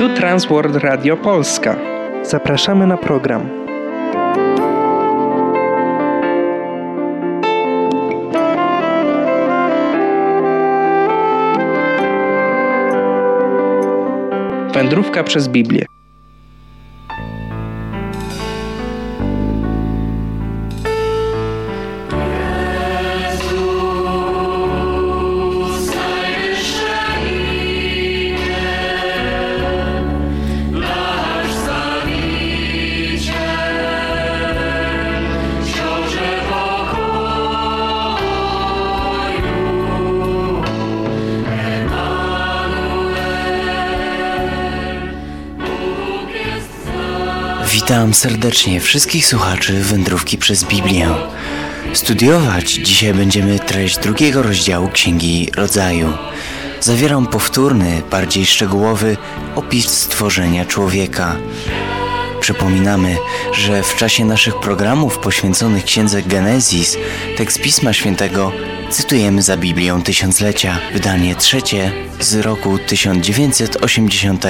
Tu Transworld Radio Polska. Zapraszamy na program. Wędrówka przez Biblię. Witam serdecznie wszystkich słuchaczy Wędrówki przez Biblię. Studiować dzisiaj będziemy treść 2 rozdziału Księgi Rodzaju. Zawieram powtórny, bardziej szczegółowy opis stworzenia człowieka. Przypominamy, że w czasie naszych programów poświęconych Księdze Genezis tekst Pisma Świętego cytujemy za Biblią Tysiąclecia, wydanie 3 z roku 1980.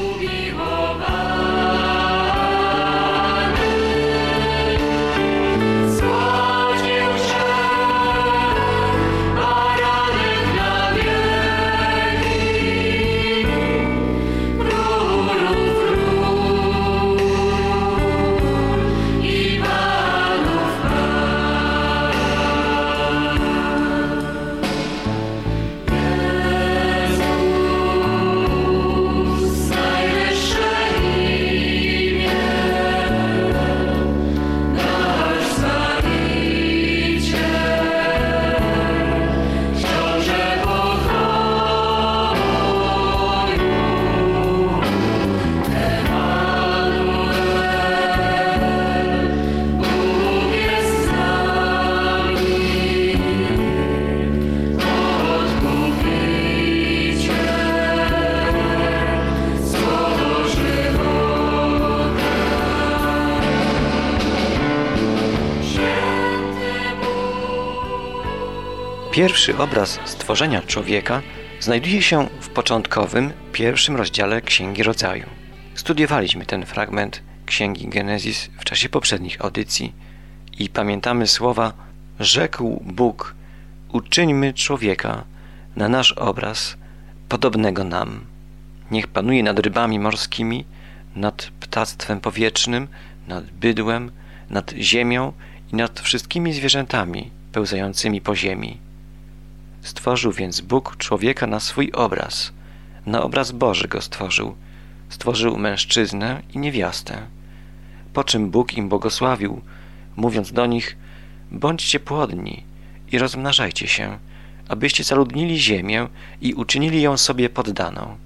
Pierwszy obraz stworzenia człowieka znajduje się w początkowym, 1 rozdziale Księgi Rodzaju. Studiowaliśmy ten fragment Księgi Genezis w czasie poprzednich audycji i pamiętamy słowa: rzekł Bóg, uczyńmy człowieka na nasz obraz, podobnego nam. Niech panuje nad rybami morskimi, nad ptactwem powietrznym, nad bydłem, nad ziemią i nad wszystkimi zwierzętami pełzającymi po ziemi. Stworzył więc Bóg człowieka na swój obraz, na obraz Boży go stworzył. Stworzył mężczyznę i niewiastę. Po czym Bóg im błogosławił, mówiąc do nich: bądźcie płodni i rozmnażajcie się, abyście zaludnili ziemię i uczynili ją sobie poddaną.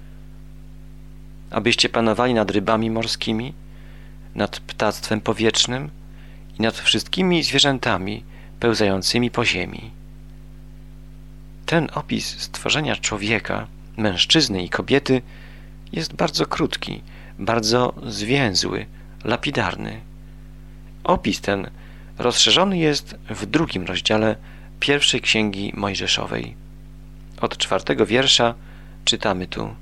Abyście panowali nad rybami morskimi, nad ptactwem powietrznym i nad wszystkimi zwierzętami pełzającymi po ziemi. Ten opis stworzenia człowieka, mężczyzny i kobiety jest bardzo krótki, bardzo zwięzły, lapidarny. Opis ten rozszerzony jest w 2 rozdziale 1 Księgi Mojżeszowej. Od 4 wiersza czytamy tu: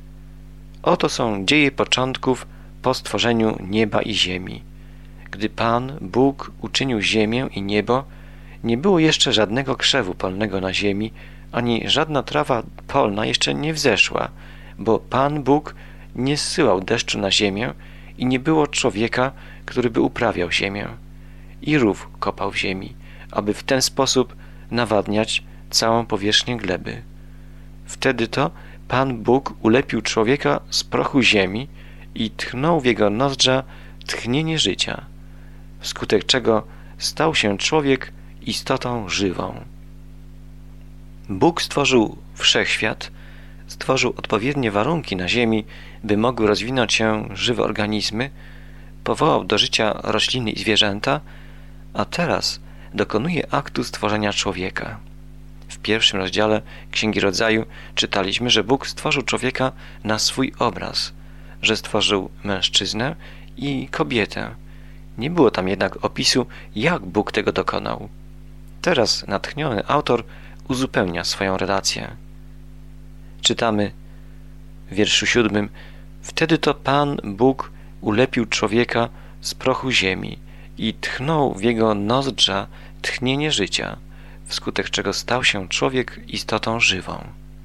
oto są dzieje początków po stworzeniu nieba i ziemi. Gdy Pan Bóg uczynił ziemię i niebo, nie było jeszcze żadnego krzewu polnego na ziemi, ani żadna trawa polna jeszcze nie wzeszła, bo Pan Bóg nie zsyłał deszczu na ziemię i nie było człowieka, który by uprawiał ziemię. I rów kopał w ziemi, aby w ten sposób nawadniać całą powierzchnię gleby. Wtedy to Pan Bóg ulepił człowieka z prochu ziemi i tchnął w jego nozdrza tchnienie życia, wskutek czego stał się człowiek istotą żywą. Bóg stworzył wszechświat, stworzył odpowiednie warunki na ziemi, by mogły rozwinąć się żywe organizmy, powołał do życia rośliny i zwierzęta, a teraz dokonuje aktu stworzenia człowieka. W 1 rozdziale Księgi Rodzaju czytaliśmy, że Bóg stworzył człowieka na swój obraz, że stworzył mężczyznę i kobietę. Nie było tam jednak opisu, jak Bóg tego dokonał. Teraz natchniony autor uzupełnia swoją relację. Czytamy w wierszu 7: Wtedy to Pan Bóg ulepił człowieka z prochu ziemi i tchnął w jego nozdrza tchnienie życia, wskutek czego stał się człowiek istotą żywą.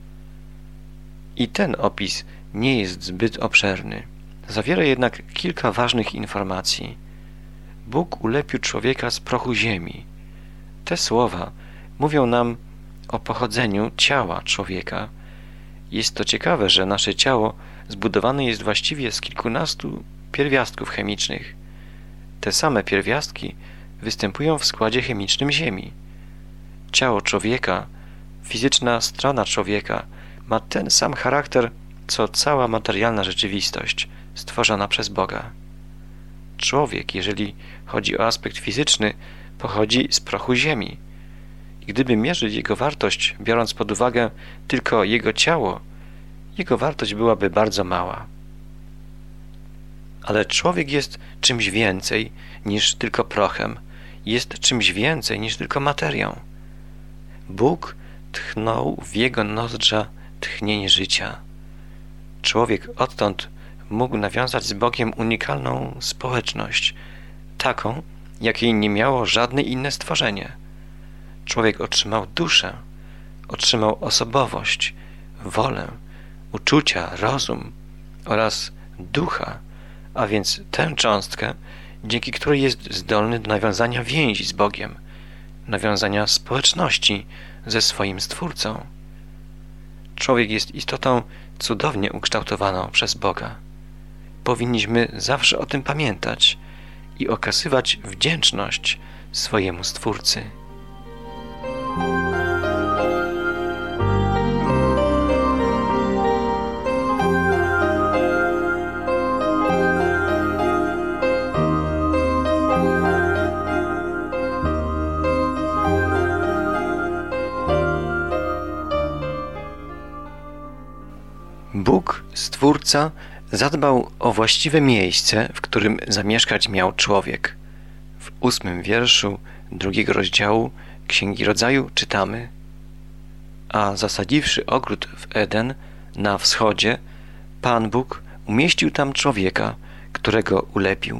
I ten opis nie jest zbyt obszerny. Zawiera jednak kilka ważnych informacji. Bóg ulepił człowieka z prochu ziemi. Te słowa mówią nam o pochodzeniu ciała człowieka. Jest to ciekawe, że nasze ciało zbudowane jest właściwie z kilkunastu pierwiastków chemicznych. Te same pierwiastki występują w składzie chemicznym Ziemi. Ciało człowieka, fizyczna strona człowieka ma ten sam charakter, co cała materialna rzeczywistość stworzona przez Boga. Człowiek, jeżeli chodzi o aspekt fizyczny, pochodzi z prochu ziemi. I gdyby mierzyć jego wartość, biorąc pod uwagę tylko jego ciało, jego wartość byłaby bardzo mała. Ale człowiek jest czymś więcej niż tylko prochem, jest czymś więcej niż tylko materią. Bóg tchnął w jego nozdrza tchnienie życia. Człowiek odtąd mógł nawiązać z Bogiem unikalną społeczność, taką, jakiej nie miało żadne inne stworzenie. Człowiek otrzymał duszę, otrzymał osobowość, wolę, uczucia, rozum oraz ducha, a więc tę cząstkę, dzięki której jest zdolny do nawiązania więzi z Bogiem, nawiązania społeczności ze swoim Stwórcą. Człowiek jest istotą cudownie ukształtowaną przez Boga. Powinniśmy zawsze o tym pamiętać i okazywać wdzięczność swojemu Stwórcy. Bóg, Stwórca, zadbał o właściwe miejsce, w którym zamieszkać miał człowiek. W 8 wierszu 2 rozdziału Księgi Rodzaju czytamy: A zasadziwszy ogród w Eden na wschodzie, Pan Bóg umieścił tam człowieka, którego ulepił.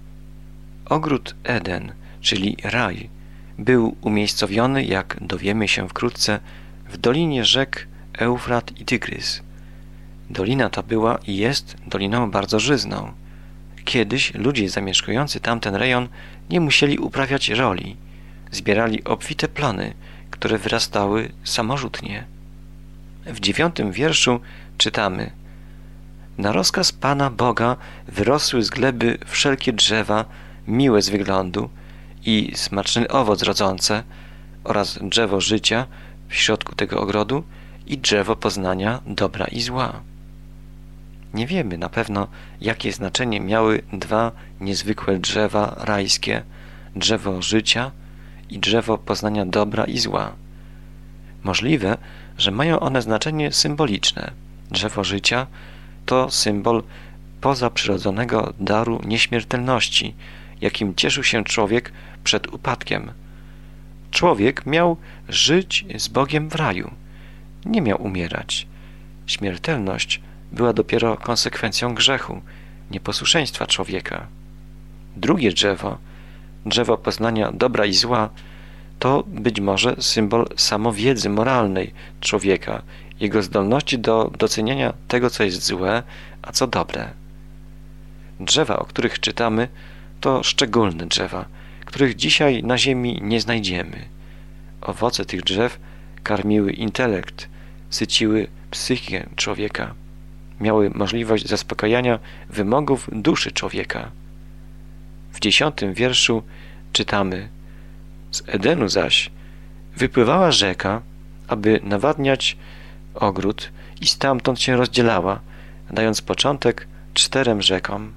Ogród Eden, czyli raj, był umiejscowiony, jak dowiemy się wkrótce, w dolinie rzek Eufrat i Tygrys. Dolina ta była i jest doliną bardzo żyzną. Kiedyś ludzie zamieszkujący tamten rejon nie musieli uprawiać roli. Zbierali obfite plony, które wyrastały samorzutnie. W 9 wierszu czytamy: Na rozkaz Pana Boga wyrosły z gleby wszelkie drzewa, miłe z wyglądu i smaczny owoc rodzące, oraz drzewo życia w środku tego ogrodu i drzewo poznania dobra i zła. Nie wiemy na pewno, jakie znaczenie miały dwa niezwykłe drzewa rajskie, drzewo życia i drzewo poznania dobra i zła. Możliwe, że mają one znaczenie symboliczne. Drzewo życia to symbol pozaprzyrodzonego daru nieśmiertelności, jakim cieszył się człowiek przed upadkiem. Człowiek miał żyć z Bogiem w raju. Nie miał umierać. Śmiertelność była dopiero konsekwencją grzechu, nieposłuszeństwa człowieka. Drugie drzewo, drzewo poznania dobra i zła, to być może symbol samowiedzy moralnej człowieka, jego zdolności do doceniania tego, co jest złe, a co dobre. Drzewa, o których czytamy, to szczególne drzewa, których dzisiaj na ziemi nie znajdziemy. Owoce tych drzew karmiły intelekt, syciły psychikę człowieka, miały możliwość zaspokajania wymogów duszy człowieka. W 10 wierszu czytamy: Z Edenu zaś wypływała rzeka, aby nawadniać ogród i stamtąd się rozdzielała, dając początek 4 rzekom.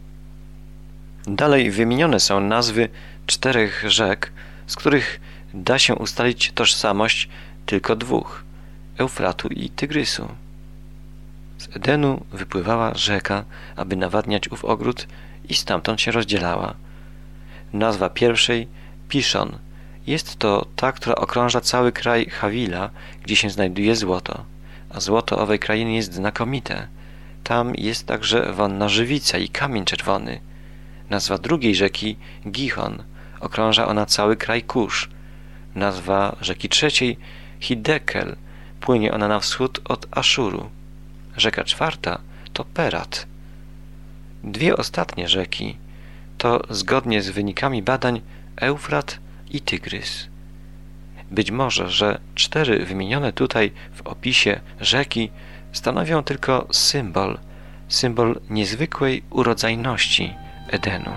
Dalej wymienione są nazwy 4 rzek, z których da się ustalić tożsamość tylko 2, Eufratu i Tygrysu. Z Edenu wypływała rzeka, aby nawadniać ów ogród i stamtąd się rozdzielała. Nazwa pierwszej Piszon. Jest to ta, która okrąża cały kraj Hawila, gdzie się znajduje złoto, a złoto owej krainy jest znakomite. Tam jest także wonna żywica i kamień czerwony. Nazwa drugiej rzeki Gihon. Okrąża ona cały kraj Kusz. Nazwa rzeki trzeciej Hidekel. Płynie ona na wschód od Aszuru. Rzeka czwarta to Perat. Dwie ostatnie rzeki to, zgodnie z wynikami badań, Eufrat i Tygrys. Być może, że 4 wymienione tutaj w opisie rzeki stanowią tylko symbol niezwykłej urodzajności Edenu.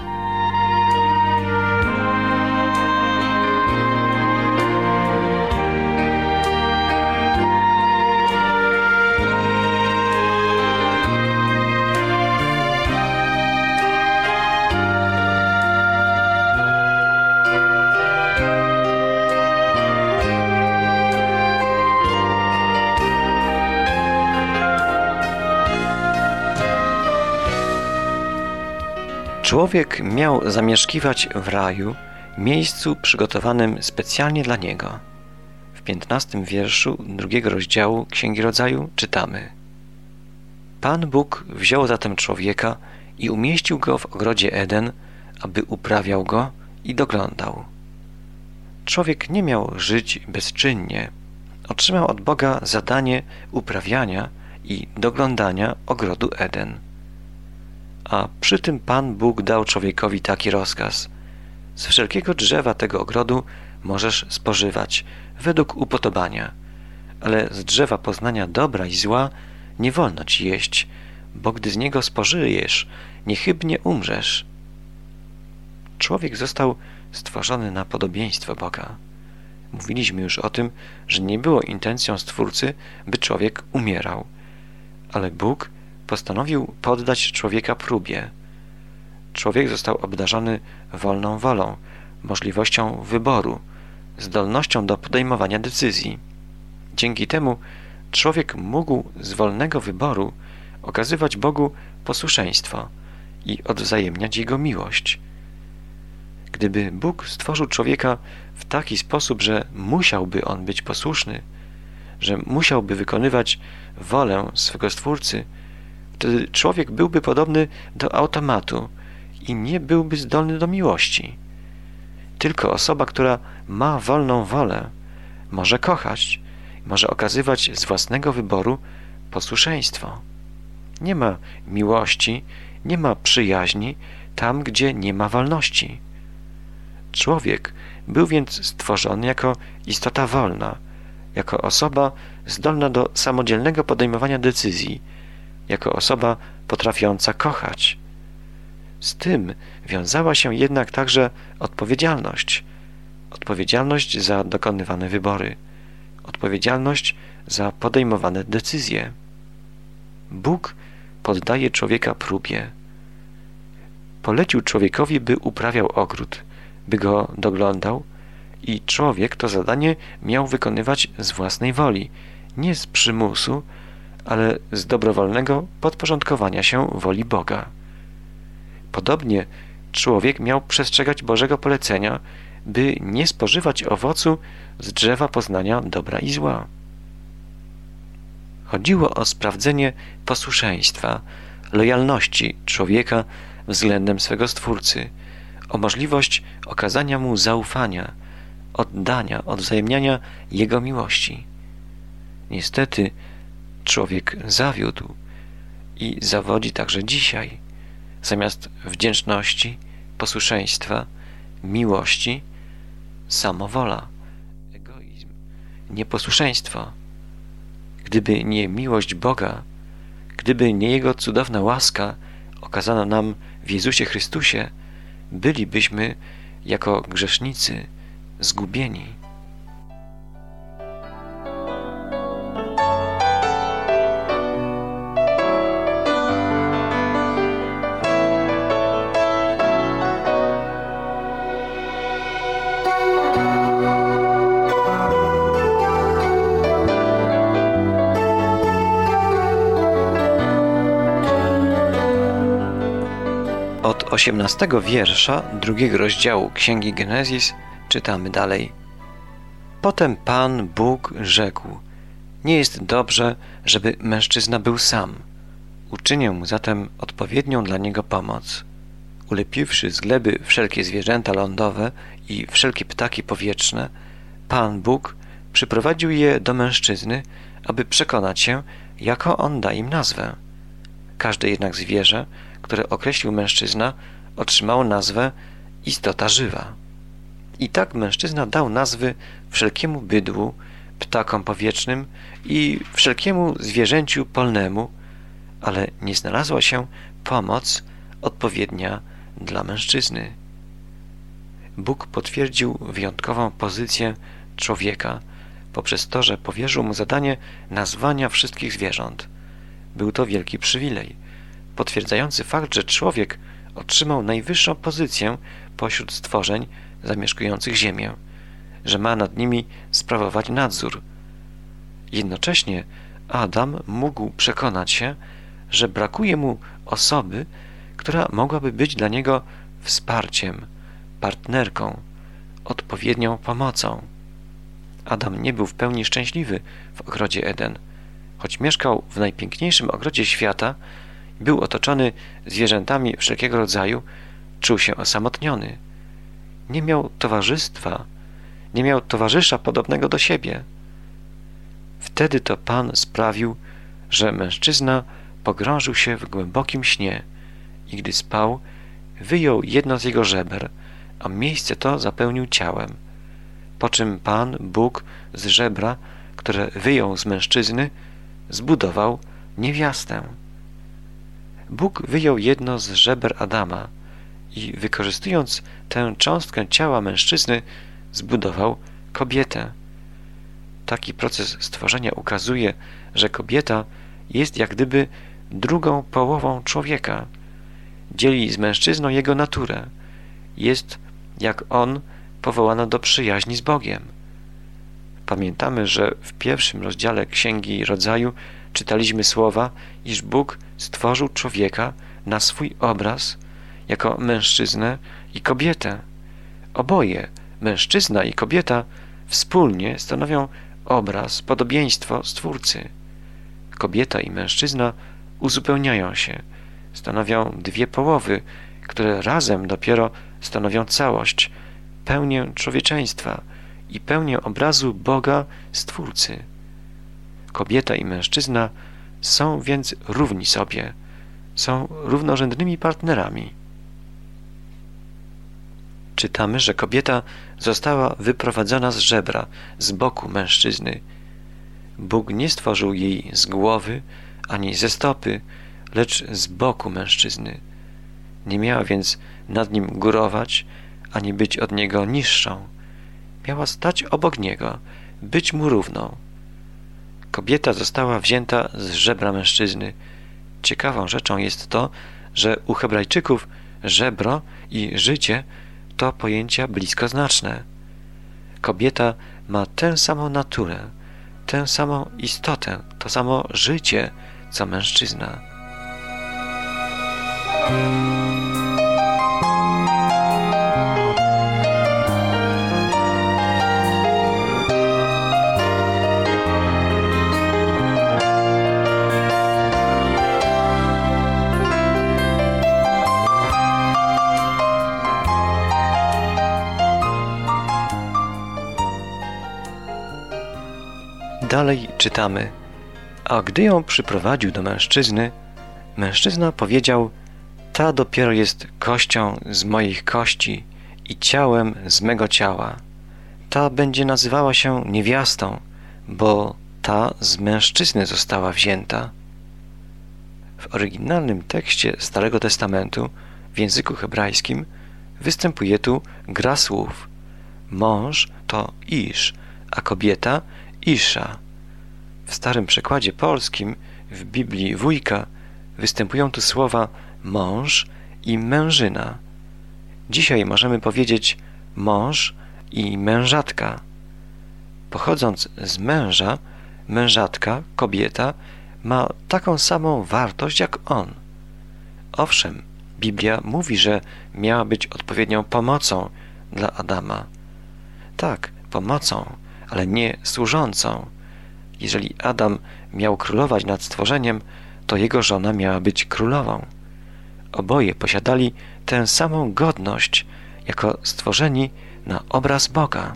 Człowiek miał zamieszkiwać w raju, miejscu przygotowanym specjalnie dla niego. W 15 wierszu 2 rozdziału Księgi Rodzaju czytamy: Pan Bóg wziął zatem człowieka i umieścił go w ogrodzie Eden, aby uprawiał go i doglądał. Człowiek nie miał żyć bezczynnie. Otrzymał od Boga zadanie uprawiania i doglądania ogrodu Eden. A przy tym Pan Bóg dał człowiekowi taki rozkaz: z wszelkiego drzewa tego ogrodu możesz spożywać według upodobania, ale z drzewa poznania dobra i zła nie wolno ci jeść, bo gdy z niego spożyjesz, niechybnie umrzesz. Człowiek został stworzony na podobieństwo Boga. Mówiliśmy już o tym, że nie było intencją Stwórcy, by człowiek umierał, ale Bóg postanowił poddać człowieka próbie. Człowiek został obdarzony wolną wolą, możliwością wyboru, zdolnością do podejmowania decyzji. Dzięki temu człowiek mógł z wolnego wyboru okazywać Bogu posłuszeństwo i odwzajemniać Jego miłość. Gdyby Bóg stworzył człowieka w taki sposób, że musiałby on być posłuszny, że musiałby wykonywać wolę swego Stwórcy, wtedy człowiek byłby podobny do automatu i nie byłby zdolny do miłości. Tylko osoba, która ma wolną wolę, może kochać, może okazywać z własnego wyboru posłuszeństwo. Nie ma miłości, nie ma przyjaźni tam, gdzie nie ma wolności. Człowiek był więc stworzony jako istota wolna, jako osoba zdolna do samodzielnego podejmowania decyzji, jako osoba potrafiąca kochać. Z tym wiązała się jednak także odpowiedzialność. Odpowiedzialność za dokonywane wybory. Odpowiedzialność za podejmowane decyzje. Bóg poddaje człowieka próbie. Polecił człowiekowi, by uprawiał ogród, by go doglądał, i człowiek to zadanie miał wykonywać z własnej woli, nie z przymusu, ale z dobrowolnego podporządkowania się woli Boga. Podobnie człowiek miał przestrzegać Bożego polecenia, by nie spożywać owocu z drzewa poznania dobra i zła. Chodziło o sprawdzenie posłuszeństwa, lojalności człowieka względem swego Stwórcy, o możliwość okazania mu zaufania, oddania, odwzajemniania Jego miłości. Niestety człowiek zawiódł i zawodzi także dzisiaj. Zamiast wdzięczności, posłuszeństwa, miłości, samowola, egoizm, nieposłuszeństwo. Gdyby nie miłość Boga, gdyby nie Jego cudowna łaska okazana nam w Jezusie Chrystusie, bylibyśmy jako grzesznicy zgubieni. Od 18 wiersza 2 rozdziału Księgi Genezis czytamy dalej. Potem Pan Bóg rzekł: nie jest dobrze, żeby mężczyzna był sam. Uczynię mu zatem odpowiednią dla niego pomoc. Ulepiwszy z gleby wszelkie zwierzęta lądowe i wszelkie ptaki powietrzne, Pan Bóg przyprowadził je do mężczyzny, aby przekonać się, jaką on da im nazwę. Każde jednak zwierzę, które określił mężczyzna, otrzymało nazwę istota żywa. I tak mężczyzna dał nazwy wszelkiemu bydłu, ptakom powietrznym i wszelkiemu zwierzęciu polnemu, ale nie znalazła się pomoc odpowiednia dla mężczyzny. Bóg potwierdził wyjątkową pozycję człowieka poprzez to, że powierzył mu zadanie nazwania wszystkich zwierząt. Był to wielki przywilej, potwierdzający fakt, że człowiek otrzymał najwyższą pozycję pośród stworzeń zamieszkujących ziemię, że ma nad nimi sprawować nadzór. Jednocześnie Adam mógł przekonać się, że brakuje mu osoby, która mogłaby być dla niego wsparciem, partnerką, odpowiednią pomocą. Adam nie był w pełni szczęśliwy w ogrodzie Eden. Choć mieszkał w najpiękniejszym ogrodzie świata i był otoczony zwierzętami wszelkiego rodzaju, czuł się osamotniony. Nie miał towarzystwa, nie miał towarzysza podobnego do siebie. Wtedy to Pan sprawił, że mężczyzna pogrążył się w głębokim śnie i gdy spał, wyjął jedno z jego żeber, a miejsce to zapełnił ciałem. Po czym Pan Bóg z żebra, które wyjął z mężczyzny, zbudował niewiastę. Bóg wyjął jedno z żeber Adama i wykorzystując tę cząstkę ciała mężczyzny, zbudował kobietę. Taki proces stworzenia ukazuje, że kobieta jest jak gdyby drugą połową człowieka. Dzieli z mężczyzną jego naturę. Jest, jak on, powołana do przyjaźni z Bogiem. Pamiętamy, że w pierwszym rozdziale Księgi Rodzaju czytaliśmy słowa, iż Bóg stworzył człowieka na swój obraz jako mężczyznę i kobietę. Oboje, mężczyzna i kobieta, wspólnie stanowią obraz, podobieństwo Stwórcy. Kobieta i mężczyzna uzupełniają się, stanowią dwie połowy, które razem dopiero stanowią całość, pełnię człowieczeństwa i pełnię obrazu Boga Stwórcy. Kobieta i mężczyzna są więc równi sobie, są równorzędnymi partnerami. Czytamy, że kobieta została wyprowadzona z żebra, z boku mężczyzny. Bóg nie stworzył jej z głowy ani ze stopy, lecz z boku mężczyzny. Nie miała więc nad nim górować, ani być od niego niższą. Miała stać obok niego, być mu równą. Kobieta została wzięta z żebra mężczyzny. Ciekawą rzeczą jest to, że u Hebrajczyków żebro i życie to pojęcia bliskoznaczne. Kobieta ma tę samą naturę, tę samą istotę, to samo życie, co mężczyzna. Dalej czytamy: a gdy ją przyprowadził do mężczyzny, mężczyzna powiedział: ta dopiero jest kością z moich kości i ciałem z mego ciała. Ta będzie nazywała się niewiastą, bo ta z mężczyzny została wzięta. W oryginalnym tekście Starego Testamentu w języku hebrajskim występuje tu gra słów. Mąż to Isz, a kobieta Isza. W starym przekładzie polskim, w Biblii Wujka, występują tu słowa mąż i mężyna. Dzisiaj możemy powiedzieć mąż i mężatka. Pochodząc z męża, mężatka, kobieta, ma taką samą wartość jak on. Owszem, Biblia mówi, że miała być odpowiednią pomocą dla Adama. Tak, pomocą, ale nie służącą. Jeżeli Adam miał królować nad stworzeniem, to jego żona miała być królową. Oboje posiadali tę samą godność jako stworzeni na obraz Boga.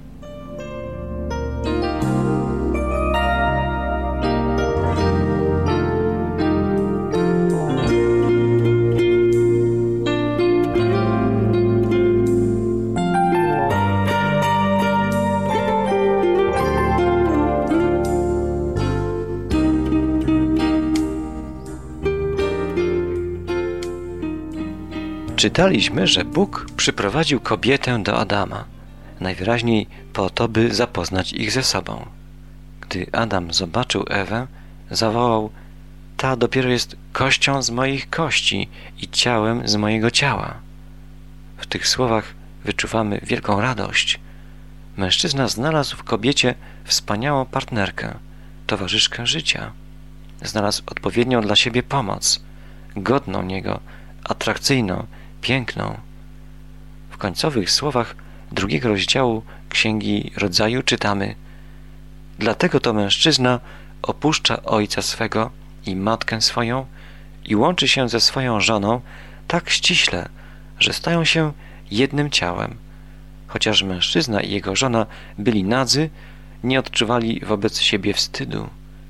Czytaliśmy, że Bóg przyprowadził kobietę do Adama, najwyraźniej po to, by zapoznać ich ze sobą. Gdy Adam zobaczył Ewę, zawołał: ta dopiero jest kością z moich kości i ciałem z mojego ciała. W tych słowach wyczuwamy wielką radość. Mężczyzna znalazł w kobiecie wspaniałą partnerkę, towarzyszkę życia. Znalazł odpowiednią dla siebie pomoc, godną niego, atrakcyjną, piękną. W końcowych słowach 2 rozdziału Księgi Rodzaju czytamy: dlatego to mężczyzna opuszcza ojca swego i matkę swoją i łączy się ze swoją żoną tak ściśle, że stają się jednym ciałem. Chociaż mężczyzna i jego żona byli nadzy, nie odczuwali wobec siebie wstydu.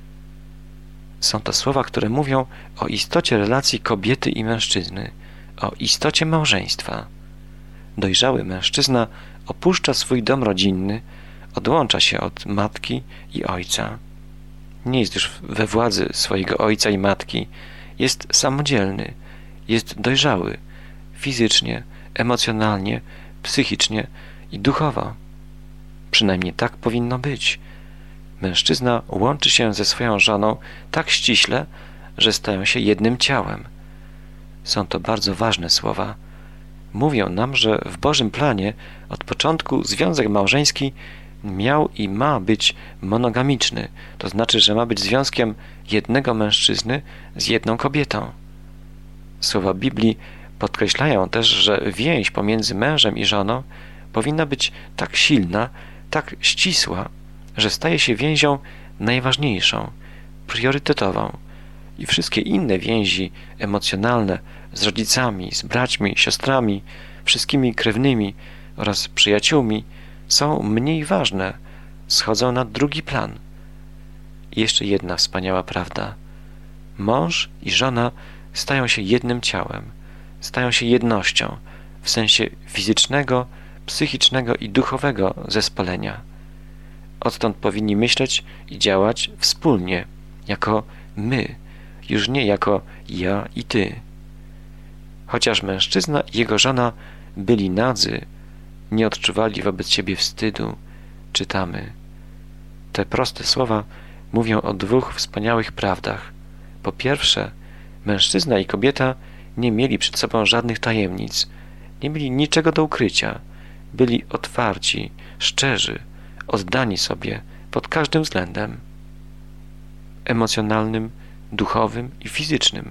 Są to słowa, które mówią o istocie relacji kobiety i mężczyzny, o istocie małżeństwa. Dojrzały mężczyzna opuszcza swój dom rodzinny, odłącza się od matki i ojca. Nie jest już we władzy swojego ojca i matki, jest samodzielny, jest dojrzały fizycznie, emocjonalnie, psychicznie i duchowo. Przynajmniej tak powinno być. Mężczyzna łączy się ze swoją żoną tak ściśle, że stają się jednym ciałem. Są to bardzo ważne słowa. Mówią nam, że w Bożym planie od początku związek małżeński miał i ma być monogamiczny, to znaczy, że ma być związkiem jednego mężczyzny z jedną kobietą. Słowa Biblii podkreślają też, że więź pomiędzy mężem i żoną powinna być tak silna, tak ścisła, że staje się więzią najważniejszą, priorytetową i wszystkie inne więzi emocjonalne z rodzicami, z braćmi, siostrami, wszystkimi krewnymi oraz przyjaciółmi są mniej ważne, schodzą na drugi plan. I jeszcze jedna wspaniała prawda. Mąż i żona stają się jednym ciałem, stają się jednością w sensie fizycznego, psychicznego i duchowego zespolenia. Odtąd powinni myśleć i działać wspólnie, jako my, już nie jako ja i ty. Chociaż mężczyzna i jego żona byli nadzy, nie odczuwali wobec siebie wstydu, czytamy. Te proste słowa mówią o 2 wspaniałych prawdach. Po pierwsze, mężczyzna i kobieta nie mieli przed sobą żadnych tajemnic, nie mieli niczego do ukrycia, byli otwarci, szczerzy, oddani sobie pod każdym względem emocjonalnym, duchowym i fizycznym.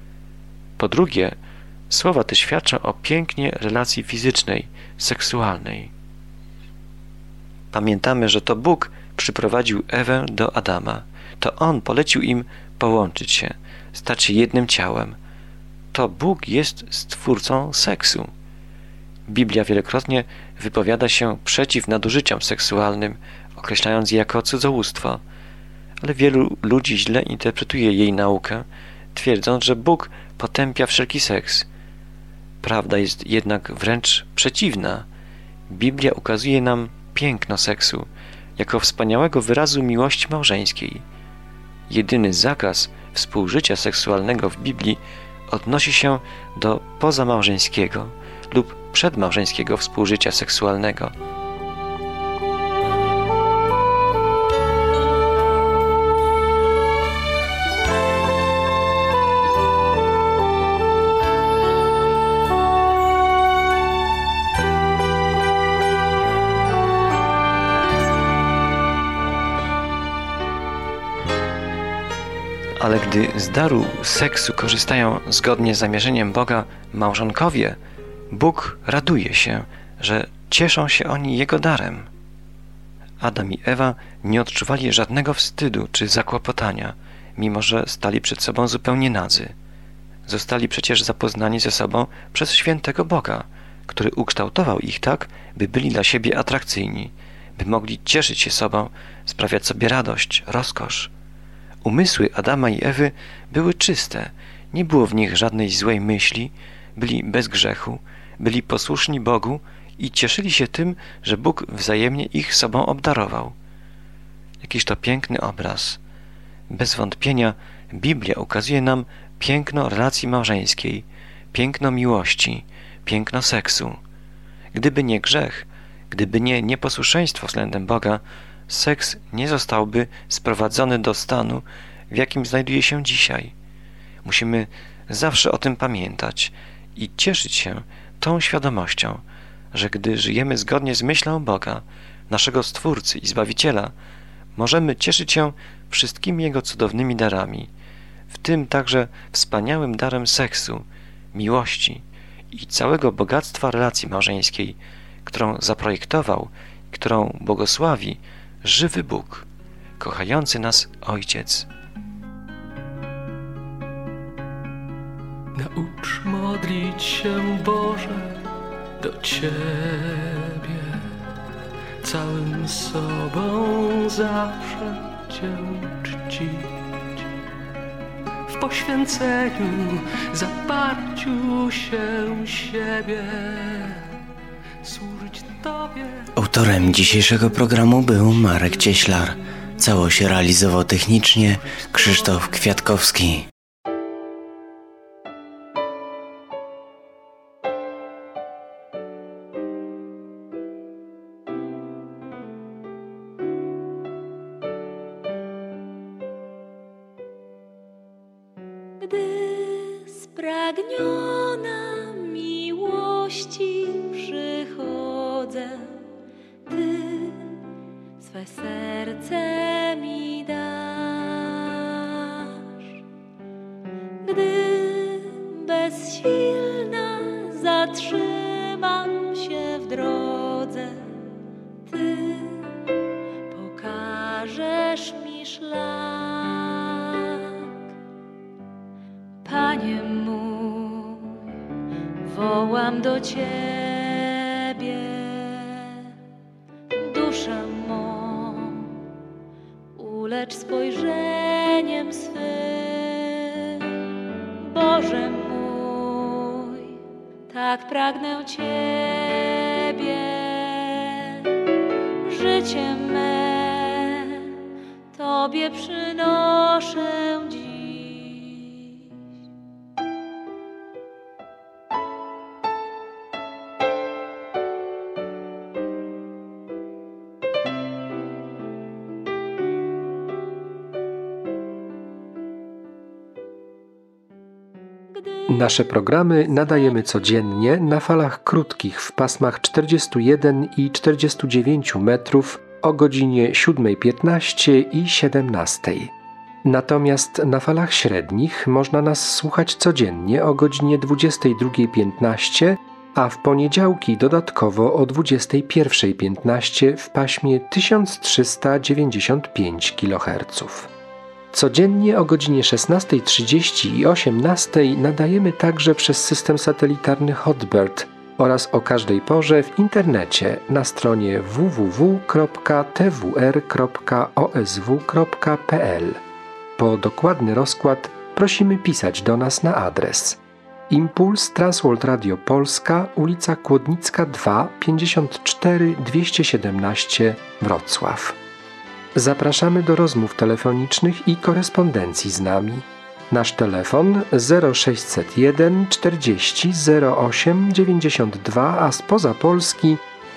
Po drugie, słowa te świadczą o pięknie relacji fizycznej, seksualnej. Pamiętamy, że to Bóg przyprowadził Ewę do Adama. To On polecił im połączyć się, stać się jednym ciałem. To Bóg jest stwórcą seksu. Biblia wielokrotnie wypowiada się przeciw nadużyciom seksualnym, określając je jako cudzołóstwo, ale wielu ludzi źle interpretuje jej naukę, twierdząc, że Bóg potępia wszelki seks. Prawda jest jednak wręcz przeciwna. Biblia ukazuje nam piękno seksu jako wspaniałego wyrazu miłości małżeńskiej. Jedyny zakaz współżycia seksualnego w Biblii odnosi się do pozamałżeńskiego lub przedmałżeńskiego współżycia seksualnego. Ale gdy z daru seksu korzystają zgodnie z zamierzeniem Boga małżonkowie, Bóg raduje się, że cieszą się oni Jego darem. Adam i Ewa nie odczuwali żadnego wstydu czy zakłopotania. mimo że stali przed sobą zupełnie nadzy. Zostali przecież zapoznani ze sobą przez świętego Boga, który ukształtował ich tak, by byli dla siebie atrakcyjni, by mogli cieszyć się sobą, sprawiać sobie radość, rozkosz. Umysły Adama i Ewy były czyste, nie było w nich żadnej złej myśli, byli bez grzechu, byli posłuszni Bogu i cieszyli się tym, że Bóg wzajemnie ich sobą obdarował. Jakiż to piękny obraz. Bez wątpienia Biblia ukazuje nam piękno relacji małżeńskiej, piękno miłości, piękno seksu. Gdyby nie grzech, gdyby nie nieposłuszeństwo względem Boga, seks nie zostałby sprowadzony do stanu, w jakim znajduje się dzisiaj. Musimy zawsze o tym pamiętać i cieszyć się tą świadomością, że gdy żyjemy zgodnie z myślą Boga, naszego Stwórcy i Zbawiciela, możemy cieszyć się wszystkimi Jego cudownymi darami, w tym także wspaniałym darem seksu, miłości i całego bogactwa relacji małżeńskiej, którą zaprojektował i którą błogosławi żywy Bóg, kochający nas Ojciec. Naucz modlić się, Boże, do Ciebie, całym sobą zawsze Cię czcić. W poświęceniu, zaparciu się siebie, służyć Tobie. Autorem dzisiejszego programu był Marek Cieślar. Całość realizował technicznie Krzysztof Kwiatkowski. Gdy spragniona miłości przychodzę, Ty swe serce mi dasz. Gdy bezsilna zatrzymam się w drodze, Ty pokażesz mi szlak. Panie mój, wołam do Ciebie, duszę mą ulecz spojrzeniem swym. Boże mój, tak pragnę Ciebie, życie me Tobie przynoszę dziś. Nasze programy nadajemy codziennie na falach krótkich w pasmach 41 i 49 metrów o godzinie 7:15 i 17. Natomiast na falach średnich można nas słuchać codziennie o godzinie 22:15, a w poniedziałki dodatkowo o 21:15 w paśmie 1395 kHz. Codziennie o godzinie 16:30 i 18:00 nadajemy także przez system satelitarny Hotbird oraz o każdej porze w internecie na stronie www.twr.osw.pl. Po dokładny rozkład prosimy pisać do nas na adres Impuls Transworld Radio Polska, ulica Kłodnicka 2, 54 217 Wrocław. Zapraszamy do rozmów telefonicznych i korespondencji z nami. Nasz telefon 0601 40 08 92, a spoza Polski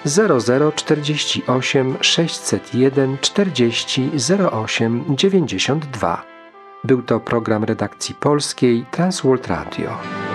0048 601 40 08 92. Był to program redakcji polskiej Transworld Radio.